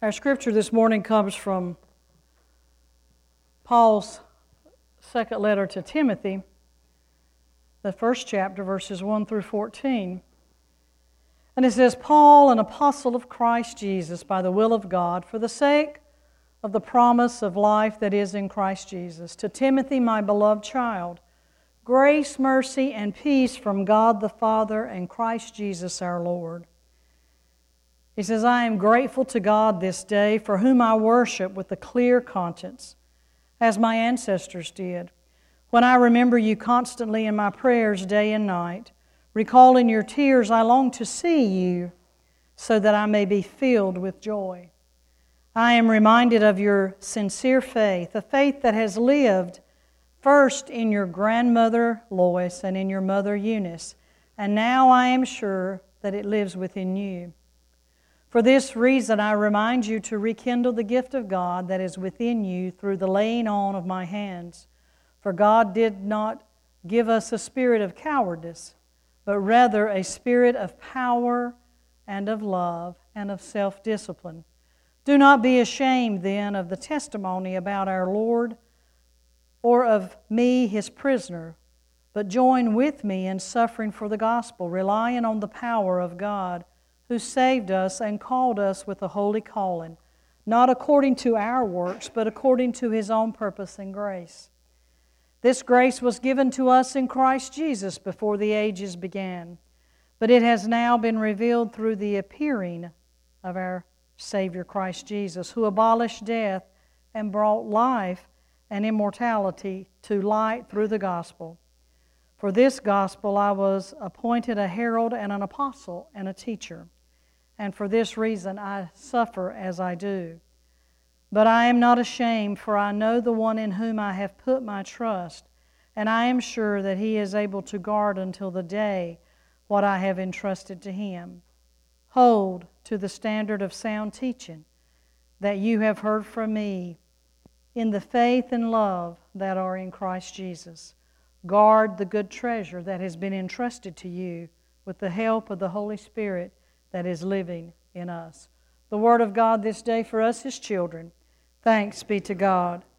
Our scripture this morning comes from Paul's second letter to Timothy, the first chapter, verses 1 through 14. And it says, Paul, an apostle of Christ Jesus, by the will of God, for the sake of the promise of life that is in Christ Jesus, to Timothy, my beloved child, grace, mercy, and peace from God the Father and Christ Jesus our Lord. He says, I am grateful to God this day, for whom I worship with a clear conscience, as my ancestors did, when I remember you constantly in my prayers day and night. Recalling your tears, I long to see you, so that I may be filled with joy. I am reminded of your sincere faith, a faith that has lived first in your grandmother Lois and in your mother Eunice, and now I am sure that it lives within you. For this reason, I remind you to rekindle the gift of God that is within you through the laying on of my hands. For God did not give us a spirit of cowardice, but rather a spirit of power and of love and of self-discipline. Do not be ashamed then of the testimony about our Lord or of me, his prisoner, but join with me in suffering for the gospel, relying on the power of God, who saved us and called us with a holy calling, not according to our works, but according to his own purpose and grace. This grace was given to us in Christ Jesus before the ages began, but it has now been revealed through the appearing of our Savior Christ Jesus, who abolished death and brought life and immortality to light through the gospel. For this gospel I was appointed a herald and an apostle and a teacher, and for this reason I suffer as I do. But I am not ashamed, for I know the one in whom I have put my trust, and I am sure that he is able to guard until the day what I have entrusted to him. Hold to the standard of sound teaching that you have heard from me in the faith and love that are in Christ Jesus. Guard the good treasure that has been entrusted to you with the help of the Holy Spirit that is living in us. The Word of God this day for us, His children. Thanks be to God.